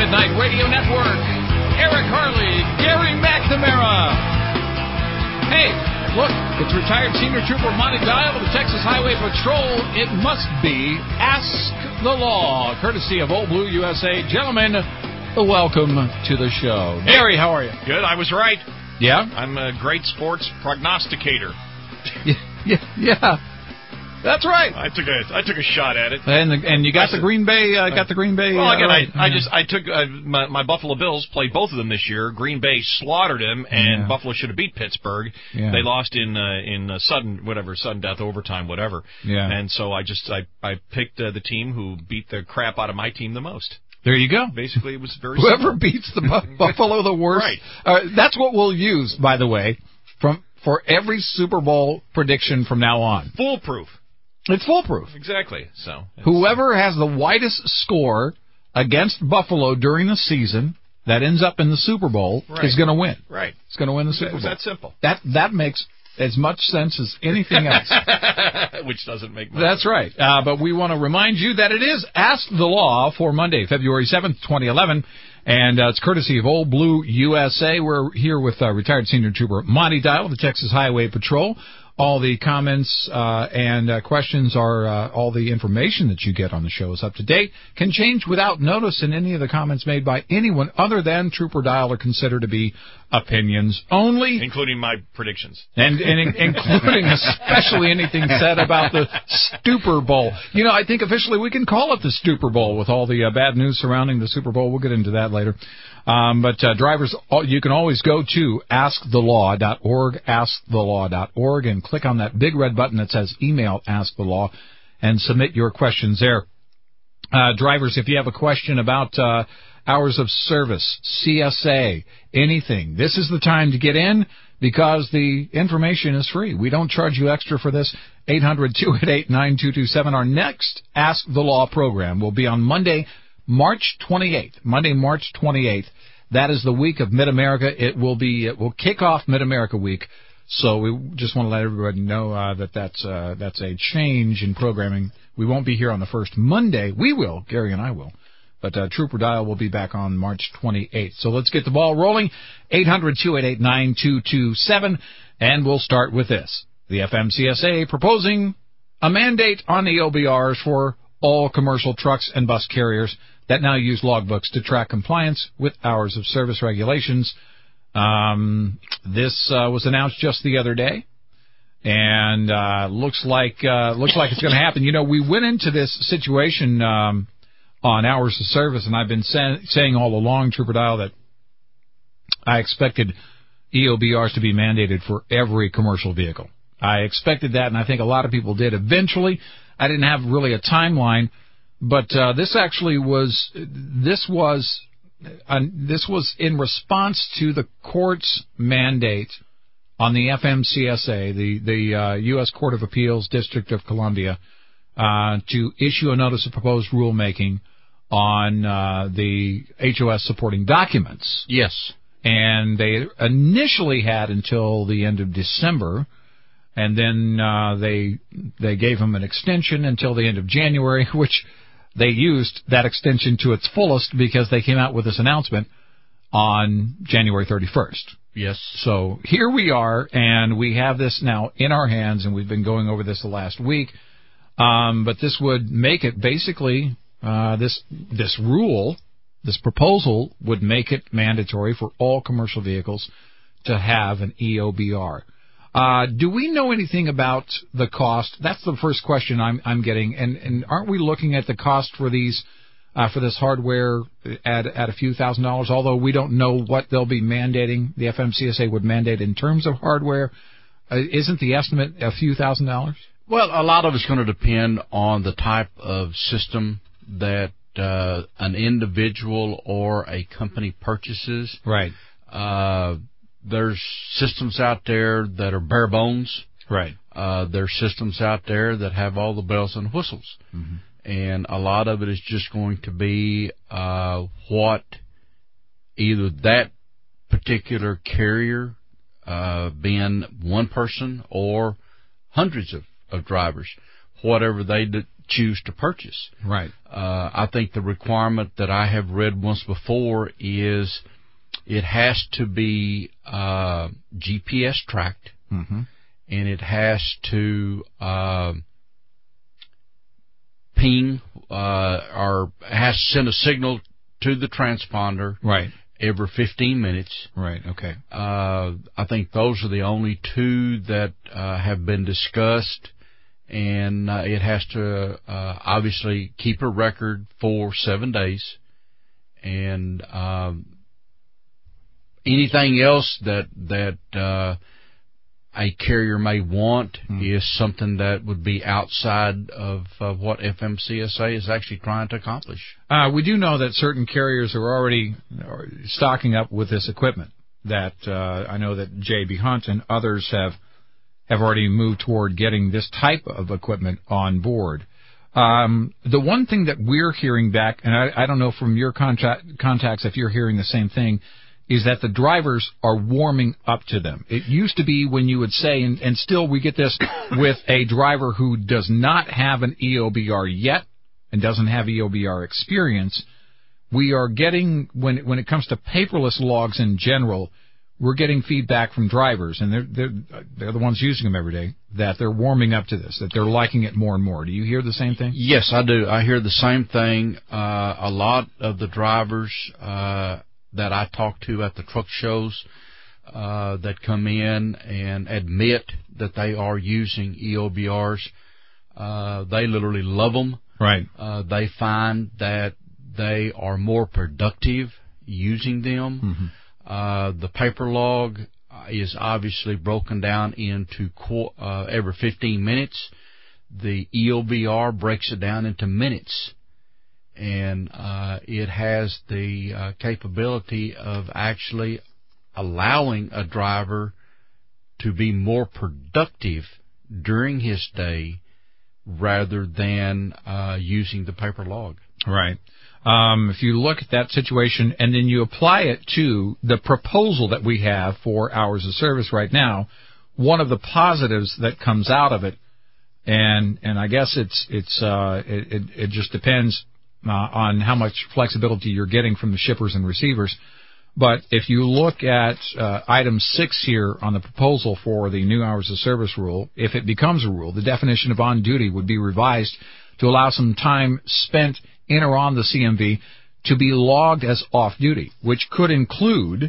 Midnight Radio Network. Eric Harley, Gary McNamara. Hey, look, it's retired Senior Trooper Monty Dial of the Texas Highway Patrol. It must be Ask the Law, courtesy of Old Blue USA. Gentlemen, welcome to the show. Hey, Gary, how are you? Good, I was right. Yeah? I'm a great sports prognosticator. Yeah. That's right. I took a shot at it, and you got the Green Bay. Got the Green Bay. Well, again, right. I took my Buffalo Bills played both of them this year. Green Bay slaughtered them, and Buffalo should have beat Pittsburgh. Yeah. They lost in sudden death, overtime, whatever. Yeah. And so I picked the team who beat the crap out of my team the most. There you go. Basically, it was very whoever simple. beats the Buffalo the worst. Right. That's what we'll use, by the way, for every Super Bowl prediction from now on. Foolproof. It's foolproof. Exactly. So whoever has the widest score against Buffalo during the season that ends up in the Super Bowl is going to win. Right. It's going to win the Super Bowl. It's that simple. That makes as much sense as anything else. Which doesn't make much That's sense. right. But we want to remind you that it is Ask the Law for Monday, February 7th, 2011. And it's courtesy of Old Blue USA. We're here with retired Senior Trooper Monty Dial of the Texas Highway Patrol. All the comments and questions are all the information that you get on the show is up to date. Can change without notice, and any of the comments made by anyone other than Trooper Dial are considered to be opinions only. Including my predictions. And including especially anything said about the Super Bowl. You know, I think officially we can call it the Super Bowl with all the bad news surrounding the Super Bowl. We'll get into that later. But drivers, you can always go to AskTheLaw.org, AskTheLaw.org, and click on that big red button that says Email Ask the Law and submit your questions there. Drivers, if you have a question about hours of service, CSA, anything, this is the time to get in because the information is free. We don't charge you extra for this. 800-288-9227. Our next Ask the Law program will be on Monday, March 28th. Monday, March 28th. That is the week of Mid-America. It will kick off Mid-America week. So we just want to let everybody know that's a change in programming. We won't be here on the first Monday. We will. Gary and I will. But Trooper Dial will be back on March 28th. So let's get the ball rolling. 800-288-9227. And we'll start with this. The FMCSA proposing a mandate on EOBRs for all commercial trucks and bus carriers that now use logbooks to track compliance with hours of service regulations. This was announced just the other day, and looks like it's going to happen. You know, we went into this situation on hours of service, and I've been saying all along, Trooper Dial, that I expected EOBRs to be mandated for every commercial vehicle. I expected that, and I think a lot of people did. Eventually, I didn't have really a timeline. But this was in response to the court's mandate on the FMCSA, the U.S. Court of Appeals, District of Columbia, to issue a notice of proposed rulemaking on the HOS supporting documents. Yes. And they initially had until the end of December. And then they gave them an extension until the end of January, which they used that extension to its fullest because they came out with this announcement on January 31st. Yes. So here we are, and we have this now in our hands, and we've been going over this the last week. But this would make it basically this proposal would make it mandatory for all commercial vehicles to have an EOBR. Do we know anything about the cost? That's the first question I'm getting. And aren't we looking at the cost for these, for this hardware at a few $1,000s? Although we don't know what they'll be mandating, the FMCSA would mandate in terms of hardware. Isn't the estimate a few $1,000s? Well, a lot of it's going to depend on the type of system that an individual or a company purchases. Right. There's systems out there that are bare bones. Right. There's systems out there that have all the bells and whistles. Mm-hmm. And a lot of it is just going to be what either that particular carrier, being one person or hundreds of drivers, whatever they choose to purchase. Right. I think the requirement that I have read once before is it has to be GPS tracked, and it has to ping or has to send a signal to the transponder. Right. Every 15 minutes. Right, okay. I think those are the only two that have been discussed, and it has to obviously keep a record for 7 days, and anything else that a carrier may want is something that would be outside of what FMCSA is actually trying to accomplish. We do know that certain carriers are already stocking up with this equipment. That I know that J.B. Hunt and others have already moved toward getting this type of equipment on board. The one thing that we're hearing back, and I don't know from your contacts if you're hearing the same thing, is that the drivers are warming up to them. It used to be when you would say, and still we get this with a driver who does not have an EOBR yet and doesn't have EOBR experience, we are getting, when it comes to paperless logs in general, we're getting feedback from drivers, and they're the ones using them every day, that they're warming up to this, that they're liking it more and more. Do you hear the same thing? Yes, I do. I hear the same thing. A lot of the drivers that I talk to at the truck shows that come in and admit that they are using EOBRs, they literally love them. Right. They find that they are more productive using them. The paper log is obviously broken down into every 15 minutes. The EOBR breaks it down into minutes. And it has the capability of actually allowing a driver to be more productive during his day rather than using the paper log. Right. If you look at that situation and then you apply it to the proposal that we have for hours of service right now, one of the positives that comes out of it, and I guess it just depends on how much flexibility you're getting from the shippers and receivers. But if you look at item 6 here on the proposal for the new hours of service rule, if it becomes a rule, the definition of on duty would be revised to allow some time spent in or on the CMV to be logged as off duty, which could include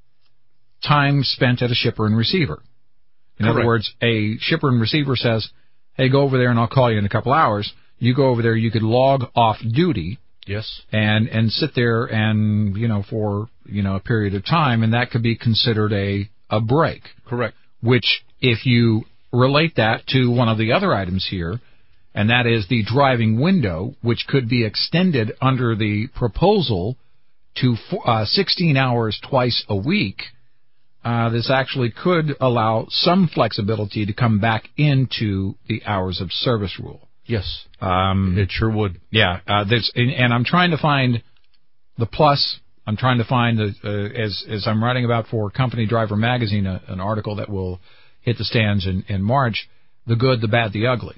time spent at a shipper and receiver. In other words, a shipper and receiver says, hey, go over there and I'll call you in a couple hours. You go over there, you could log off duty. Yes. And sit there and, for, a period of time, and that could be considered a break. Correct. Which, if you relate that to one of the other items here, and that is the driving window, which could be extended under the proposal to 16 hours twice a week, this actually could allow some flexibility to come back into the hours of service rule. Yes, it sure would. Yeah, and I'm trying to find the plus. I'm trying to find as I'm writing about for Company Driver Magazine, an article that will hit the stands in March. The good, the bad, the ugly,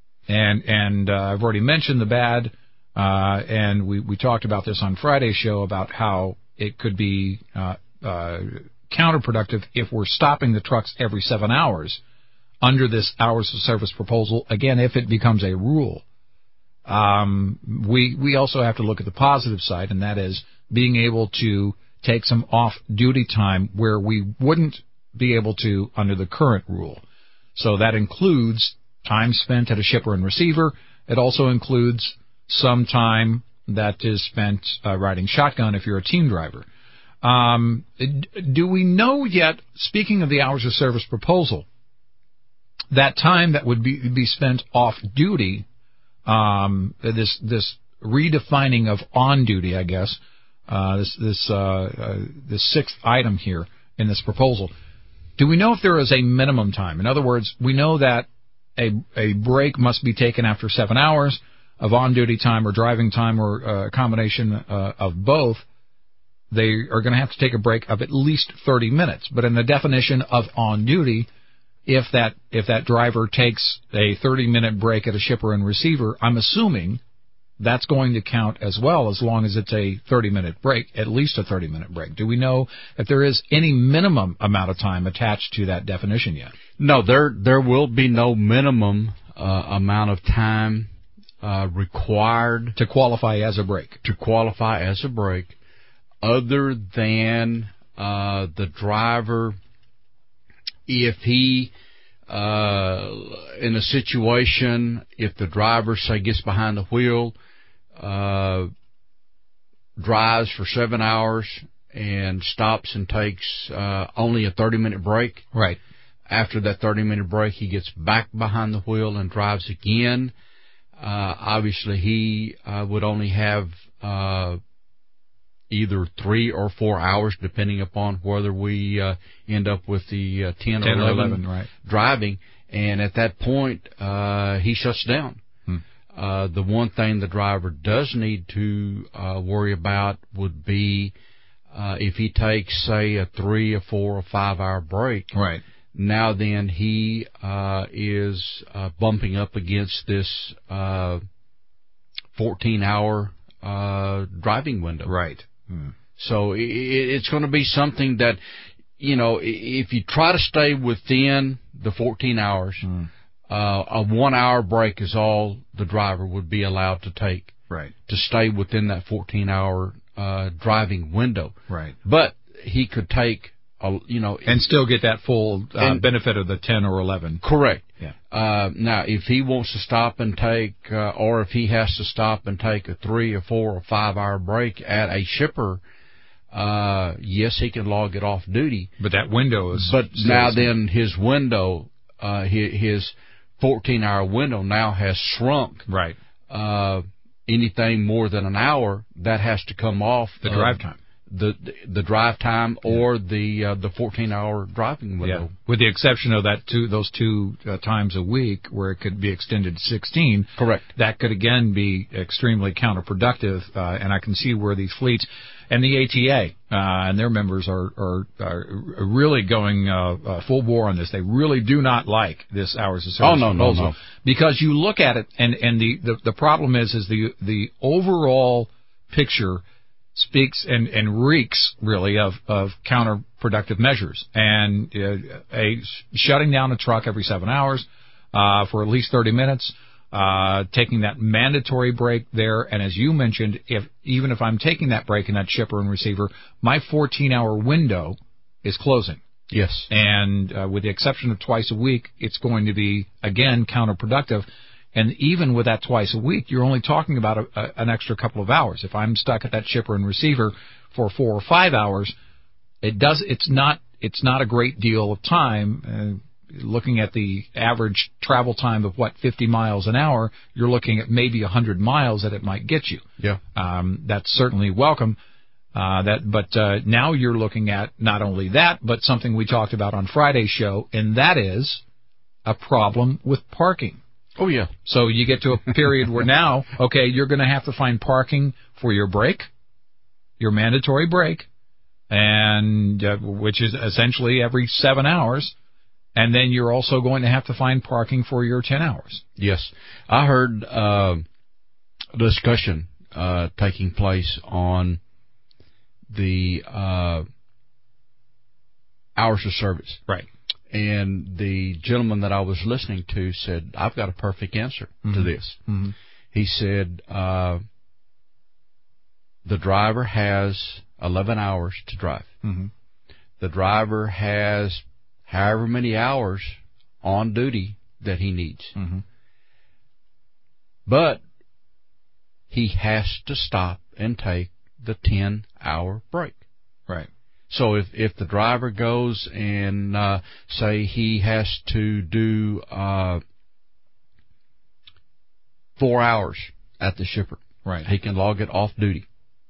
and I've already mentioned the bad, and we talked about this on Friday's show about how it could be counterproductive if we're stopping the trucks every 7 hours. Under this hours of service proposal, again, if it becomes a rule, we also have to look at the positive side, and that is being able to take some off-duty time where we wouldn't be able to under the current rule. So that includes time spent at a shipper and receiver. It also includes some time that is spent riding shotgun if you're a team driver. Do we know yet, speaking of the hours of service proposal, that time that would be spent off duty, this redefining of on duty, I guess, this sixth item here in this proposal, do we know if there is a minimum time? In other words, we know that a break must be taken after 7 hours of on duty time or driving time or a combination of both. They are going to have to take a break of at least 30 minutes. But in the definition of on duty, if that driver takes a 30-minute break at a shipper and receiver, I'm assuming that's going to count as well, as long as it's a 30-minute break, at least a 30-minute break. Do we know if there is any minimum amount of time attached to that definition yet? No, there will be no minimum amount of time required to qualify as a break. To qualify as a break, other than the driver, if he in a situation, if the driver, say, gets behind the wheel, drives for 7 hours and stops and takes only a 30-minute break. Right. After that 30-minute break, he gets back behind the wheel and drives again. Obviously, he would only have either 3 or 4 hours, depending upon whether we end up with the 10 or 11 right. driving. And at that point, he shuts down. The one thing the driver does need to worry about would be if he takes, say, a 3 or 4 or 5 hour break. Right. Now then, he is bumping up against this 14-hour driving window. Right. So it's going to be something that, if you try to stay within the 14 hours, a 1 hour break is all the driver would be allowed to take. Right. To stay within that 14-hour driving window. Right. But he could take, and still get that full benefit of the 10 or 11. Correct. Yeah. Now, if he wants to stop and take, or if he has to stop and take a 3 or 4 or 5 hour break at a shipper, yes, he can log it off duty. But that window is. But now then, his window, his 14-hour window now has shrunk. Right. Anything more than an hour, that has to come off the drive time. The drive time or the 14-hour driving window. Yeah. With the exception of those two times a week where it could be extended to 16. Correct. That could again be extremely counterproductive, and I can see where these fleets and the ATA and their members are really going full bore on this. They really do not like this hours of service proposal. No. Because you look at it, and the problem is the overall picture speaks and reeks really of counterproductive measures, and shutting down a truck every 7 hours for at least 30 minutes, taking that mandatory break there, and as you mentioned, even if I'm taking that break in that shipper and receiver, my 14-hour window is closing. Yes. And with the exception of twice a week, it's going to be again counterproductive. And even with that twice a week, you're only talking about an extra couple of hours. If I'm stuck at that shipper and receiver for 4 or 5 hours, it's not a great deal of time. Looking at the average travel time of 50 miles an hour, you're looking at maybe 100 miles that it might get you. Yeah. That's certainly welcome. But now you're looking at not only that, but something we talked about on Friday's show, and that is a problem with parking. Oh, yeah. So you get to a period where now, okay, you're going to have to find parking for your break, your mandatory break, and which is essentially every 7 hours, and then you're also going to have to find parking for your 10 hours. Yes. I heard a discussion taking place on the hours of service. Right. And the gentleman that I was listening to said, I've got a perfect answer to this. Mm-hmm. He said, the driver has 11 hours to drive. Mm-hmm. The driver has however many hours on duty that he needs. Mm-hmm. But he has to stop and take the 10-hour break. Right. So if the driver goes and say he has to do 4 hours at the shipper, right, he can log it off duty.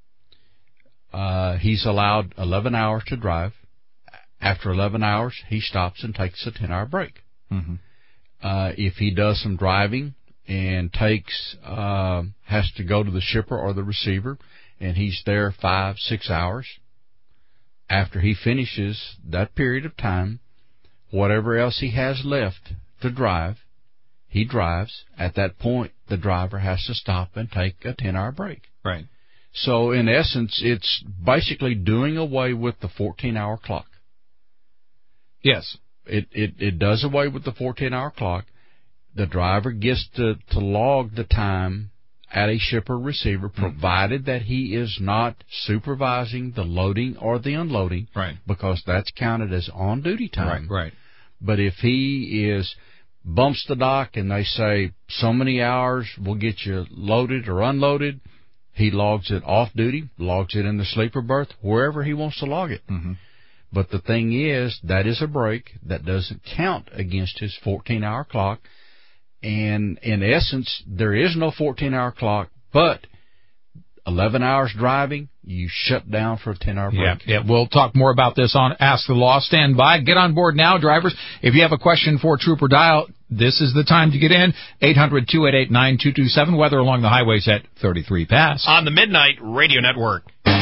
He's allowed 11 hours to drive. After 11 hours, he stops and takes a 10-hour break. Mm-hmm. If he does some driving and has to go to the shipper or the receiver, and he's there 5-6 hours. After he finishes that period of time, whatever else he has left to drive, he drives. At that point, the driver has to stop and take a 10-hour break. Right. So, in essence, it's basically doing away with the 14-hour clock. Yes. It does away with the 14-hour clock. The driver gets to log the time at a shipper-receiver, provided that he is not supervising the loading or the unloading, right? Because that's counted as on-duty time. Right. But if he bumps the dock and they say so many hours will get you loaded or unloaded, he logs it off-duty, logs it in the sleeper berth, wherever he wants to log it. Mm-hmm. But the thing is, that is a break that doesn't count against his 14-hour clock. And in essence, there is no 14-hour clock, but 11 hours driving, you shut down for a 10-hour break. Yeah, we'll talk more about this on Ask the Law. Stand by. Get on board now, drivers. If you have a question for Trooper Dial, this is the time to get in. 800-288-9227. Weather along the highways at 33 past. On the Midnight Radio Network.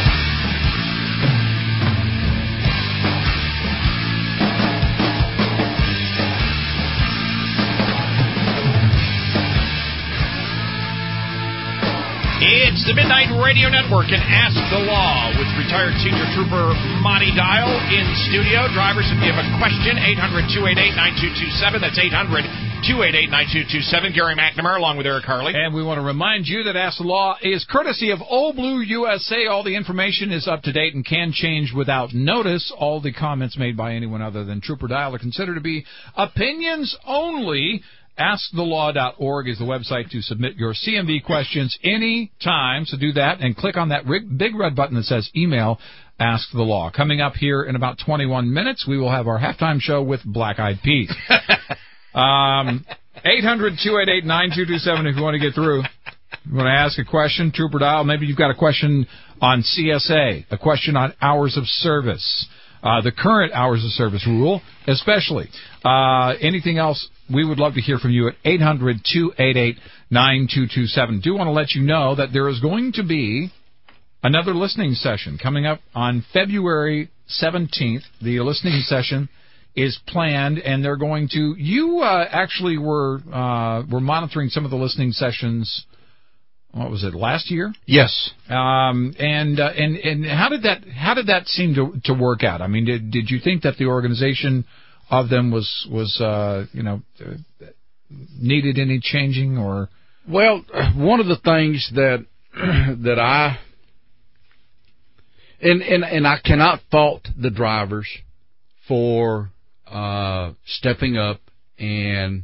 It's the Midnight Radio Network and Ask the Law with retired senior trooper Monty Dial in studio. Drivers, if you have a question, 800-288-9227. That's 800-288-9227. Gary McNamara along with Eric Harley. And we want to remind you that Ask the Law is courtesy of Old Blue USA. All the information is up to date and can change without notice. All the comments made by anyone other than Trooper Dial are considered to be opinions only. AskTheLaw.org is the website to submit your CMV questions any time. So do that and click on that big red button that says email Ask the Law. Coming up here in about 21 minutes, we will have our halftime show with Black Eyed Peas. 800-288-9227 if you want to get through. You want to ask a question, Trooper Dial. Maybe you've got a question on CSA, a question on hours of service, the current hours of service rule, especially. Anything else, we would love to hear from you at 800-288-9227. Do want to let you know that there is going to be another listening session coming up on February 17th. The listening session is planned, and they're going to. You actually were monitoring some of the listening sessions. What was it, last year? Yes. And how did that seem to work out? I mean, did you think that the organization of them was needed any changing or? Well, one of the things that I and I cannot fault the drivers for stepping up and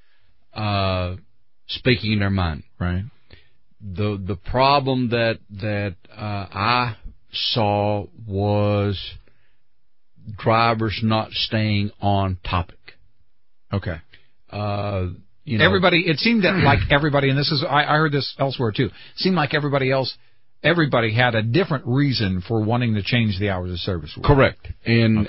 speaking their mind. Right. The problem that I saw was drivers not staying on topic. Okay. Everybody, it seemed that like everybody, and this is, I heard this elsewhere too, it seemed like everybody had a different reason for wanting to change the hours of service rule. Correct. And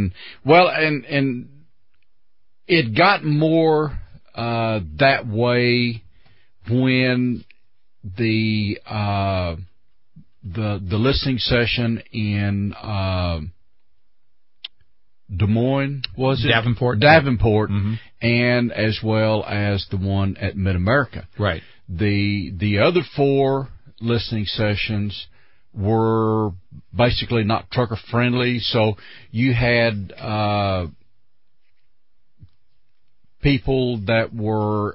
it got more that way when the listening session in Des Moines, was it? Davenport, mm-hmm. And as well as the one at Mid-America. Right. The other four listening sessions were basically not trucker friendly, so you had people that were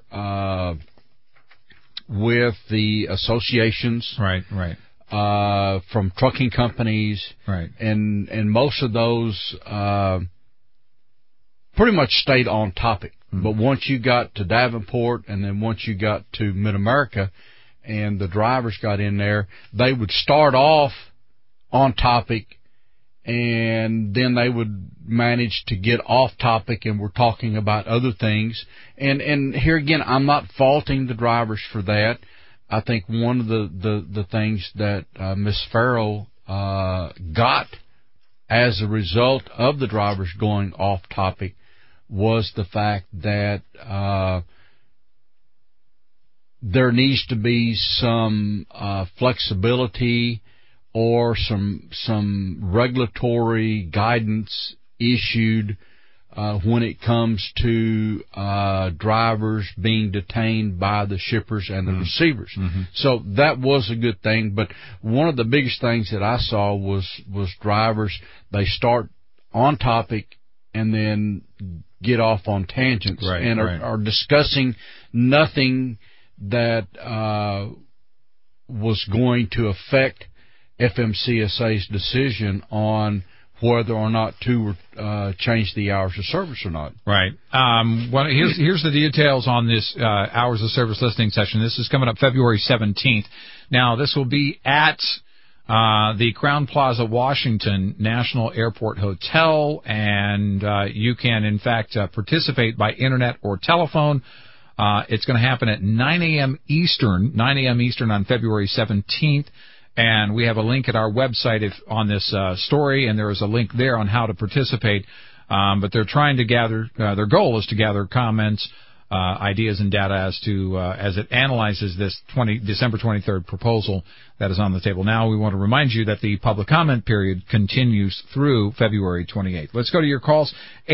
with the associations, right, from trucking companies, right, and most of those pretty much stayed on topic. Mm-hmm. But once you got to Davenport, and then once you got to Mid-America, and the drivers got in there, they would start off on topic, and then they would manage to get off topic, and we're talking about other things. And here again, I'm not faulting the drivers for that. I think one of the things that Miss Farrell got as a result of the drivers going off topic was the fact that there needs to be some flexibility or some regulatory guidance issued when it comes to drivers being detained by the shippers and the receivers. So that was a good thing. But one of the biggest things that I saw was drivers, they start on topic and then get off on tangents and are discussing nothing that was going to affect FMCSA's decision on whether or not to change the hours of service or not. Right. Here's the details on this hours of service listening session. This is coming up February 17th. Now, this will be at the Crowne Plaza Washington National Airport Hotel, and you can, in fact, participate by internet or telephone. It's going to happen at 9 a.m. Eastern on February 17th. And we have a link at our website on this story, and there is a link there on how to participate. But they're trying to gather, their goal is to gather comments, ideas, and data as it analyzes this December 23rd proposal that is on the table. Now, we want to remind you that the public comment period continues through February 28th. Let's go to your calls,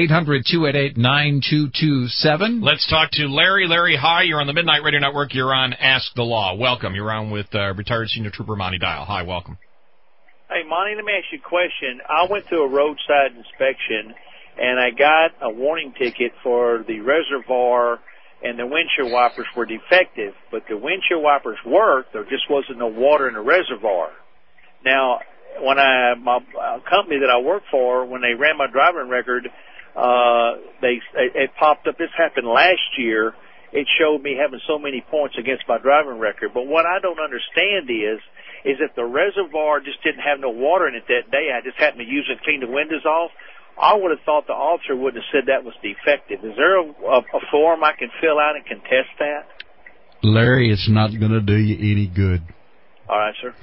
800-288-9227. Let's talk to Larry. Larry, hi. You're on the Midnight Radio Network. You're on Ask the Law. Welcome. You're on with retired Senior Trooper Monty Dial. Hi, welcome. Hey, Monty, let me ask you a question. I went through a roadside inspection, and I got a warning ticket for the reservoir and the windshield wipers were defective, but the windshield wipers worked. There just wasn't no water in the reservoir. Now, when my company that I work for, when they ran my driving record, it popped up. This happened last year. It showed me having so many points against my driving record. But what I don't understand is if the reservoir just didn't have no water in it that day, I just happened to use it to clean the windows off, I would have thought the officer wouldn't have said that was defective. Is there a form I can fill out and contest that? Larry, it's not going to do you any good. All right, sir.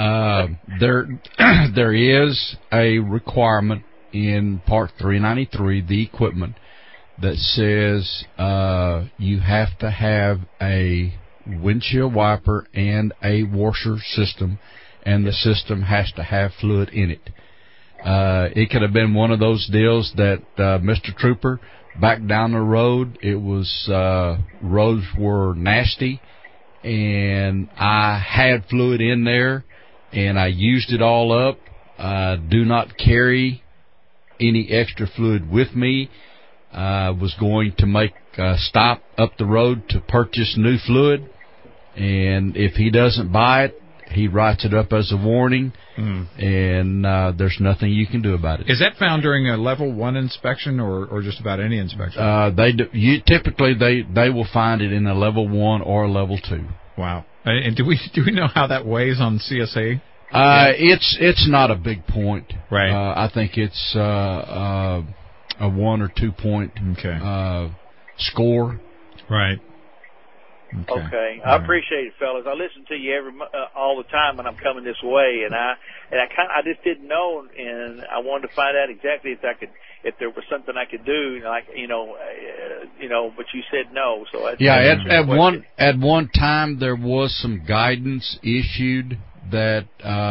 There is a requirement in Part 393, the equipment, that says you have to have a windshield wiper and a washer system, and the system has to have fluid in it. It could have been one of those deals that Mr. Trooper, back down the road, it was roads were nasty, and I had fluid in there, and I used it all up. Do not carry any extra fluid with me. Was going to make a stop up the road to purchase new fluid, and if he doesn't buy it, he writes it up as a warning, and there's nothing you can do about it. Is that found during a level 1 inspection or just about any inspection? Typically they will find it in a level 1 or a level 2. Wow. And do we know how that weighs on CSA? It's not a big point. Right. I think it's a 1 or 2 point score. Right. Okay. I appreciate it, fellas. I listen to you all the time when I'm coming this way, and I just didn't know, and I wanted to find out exactly if there was something I could do, like but you said no, so at one time there was some guidance issued that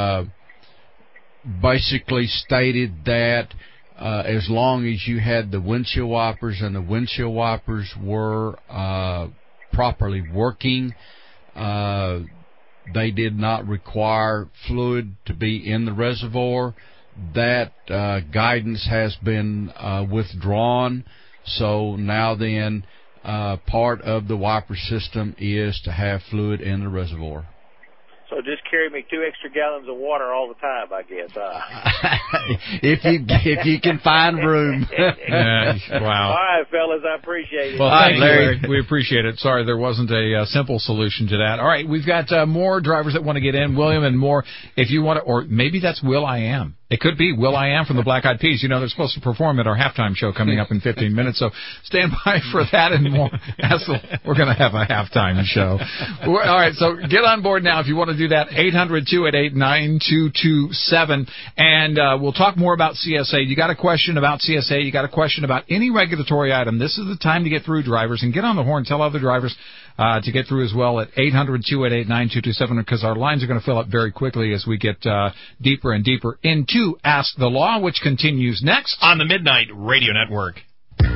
basically stated that as long as you had the windshield wipers and the windshield wipers were properly working, they did not require fluid to be in the reservoir. That guidance has been withdrawn, so now then part of the wiper system is to have fluid in the reservoir. So just carry me 2 extra gallons of water all the time, I guess. If you can find room. Wow. All right, fellas, I appreciate it. Well, thank you, Larry. We appreciate it. Sorry there wasn't a simple solution to that. All right, we've got more drivers that want to get in, William, and more. If you want to, or maybe that's Will I Am. It could be Will I Am from the Black Eyed Peas. They're supposed to perform at our halftime show coming up in 15 minutes, so stand by for that and more. We're going to have a halftime show. All right, so get on board now if you want to do that, 800-288-9227, and we'll talk more about CSA. You got a question about CSA, you got a question about any regulatory item, this is the time to get through, drivers, and get on the horn, tell other drivers to get through as well at 800-288-9227, because our lines are going to fill up very quickly as we get deeper and deeper into Ask the Law, which continues next on the Midnight Radio Network.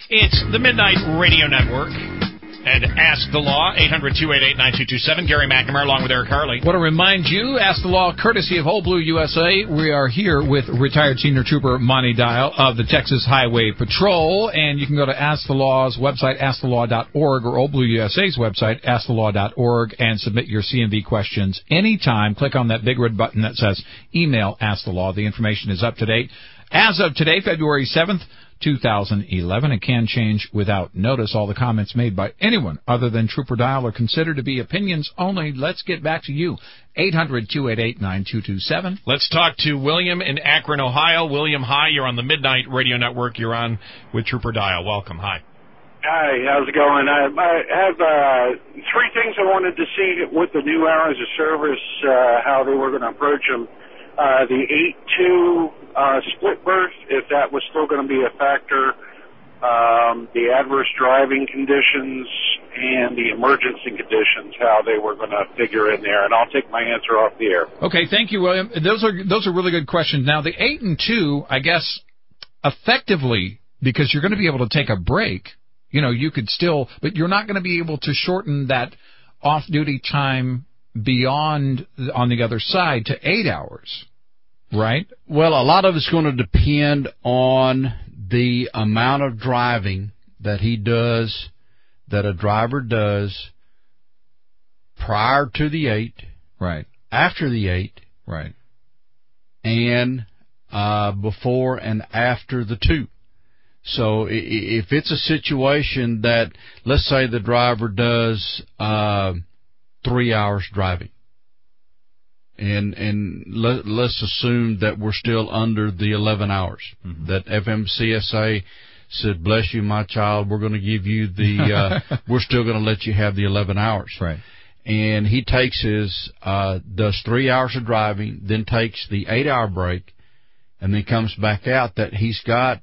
It's the Midnight Radio Network. And Ask the Law, 800-288-9227. Gary McNamara along with Eric Harley. Want to remind you, Ask the Law, courtesy of Old Blue USA. We are here with retired Senior Trooper Monty Dial of the Texas Highway Patrol. And you can go to Ask the Law's website, askthelaw.org, or Old Blue USA's website, askthelaw.org, and submit your CMV questions anytime. Click on that big red button that says Email Ask the Law. The information is up to date. As of today, February 7th, 2011, it can change without notice. All the comments made by anyone other than Trooper Dial are considered to be opinions only. Let's get back to you. 800-288-9227. Let's talk to William in Akron, Ohio. William, hi. You're on the Midnight Radio Network. You're on with Trooper Dial. Welcome. Hi. Hi, how's it going? I have three things I wanted to see with the new hours of service, how they were going to approach them. The 8-2 split berth, if that was still going to be a factor, the adverse driving conditions, and the emergency conditions, how they were going to figure in there. And I'll take my answer off the air. Okay, thank you, William. Those are really good questions. Now, the 8-2, I guess, effectively, because you're going to be able to take a break, you know, you could still, but you're not going to be able to shorten that off-duty time beyond on the other side to 8 hours, right? Well, a lot of it's going to depend on the amount of driving that he does, that a driver does prior to the 8, right, after the 8, right, and before and after the 2. So if it's a situation that, let's say the driver does 3 hours driving, and let's assume that we're still under the 11 hours, that FMCSA said, bless you, my child, we're going to give you the, we're still going to let you have the 11 hours. Right. And he takes his, does 3 hours of driving, then takes the 8-hour break, and then comes back out, that he's got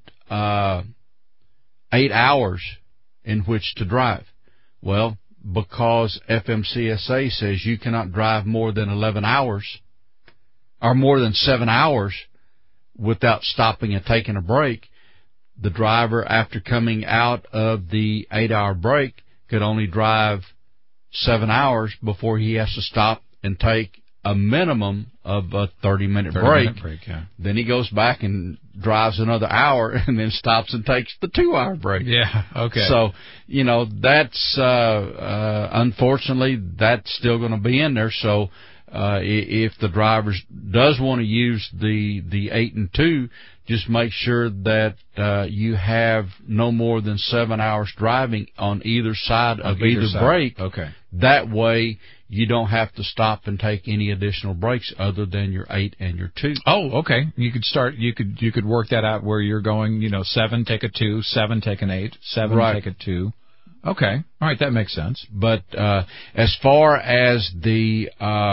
8 hours in which to drive. Well, because FMCSA says you cannot drive more than 11 hours or more than 7 hours without stopping and taking a break, the driver, after coming out of the 8-hour break, could only drive 7 hours before he has to stop and take a minimum of a 30-minute break. Yeah. Then he goes back and drives another hour and then stops and takes the 2-hour break. Yeah, okay. So, you know, that's, unfortunately, that's still going to be in there. So, if the driver does want to use the 8-2, just make sure that, you have no more than 7 hours driving on either side of either break. Okay. That way, you don't have to stop and take any additional breaks other than your 8 and your 2. Oh, okay. You could start. You could work that out where you're going. 7, take a 2, 7, take an 8, 7, right, take a 2. Okay. All right, that makes sense. But as far as the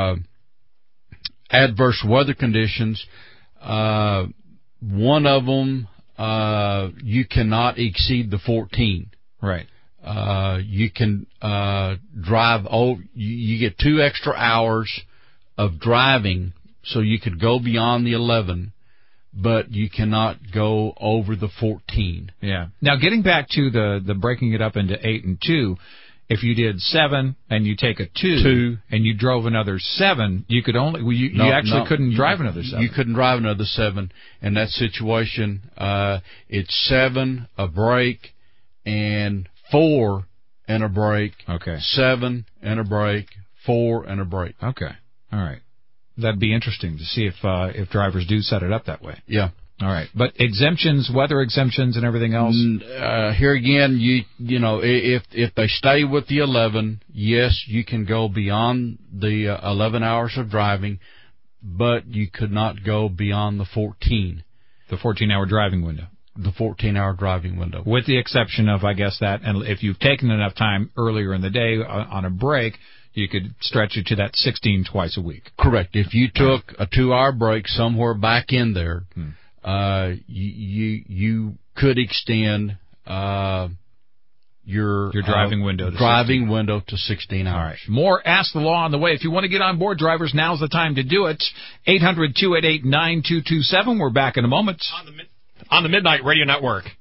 adverse weather conditions, one of them you cannot exceed the 14. Right. You can drive. You get 2 extra hours of driving, so you could go beyond the 11, but you cannot go over the 14. Yeah. Now, getting back to the breaking it up into 8 and 2, if you did 7 and you take a 2 and you drove another 7, you could only you actually couldn't drive another 7. You couldn't drive another 7 in that situation. It's 7, a break, and 4 and a break. Okay. 7 and a break, 4 and a break. Okay. All right. That'd be interesting to see if drivers do set it up that way. Yeah. All right. But exemptions, weather exemptions and everything else? Here again, you know, if they stay with the 11, yes, you can go beyond the 11 hours of driving, but you could not go beyond the 14. The 14-hour driving window. The 14-hour driving window. With the exception of, I guess, that, and if you've taken enough time earlier in the day on a break, you could stretch it to that 16 twice a week. Correct. If you took a 2-hour break somewhere back in there, you could extend your driving window to 16 hours. All right. More Ask the Law on the way. If you want to get on board, drivers, now's the time to do it. 800-288-9227. We're back in a moment. On the Midnight Radio Network.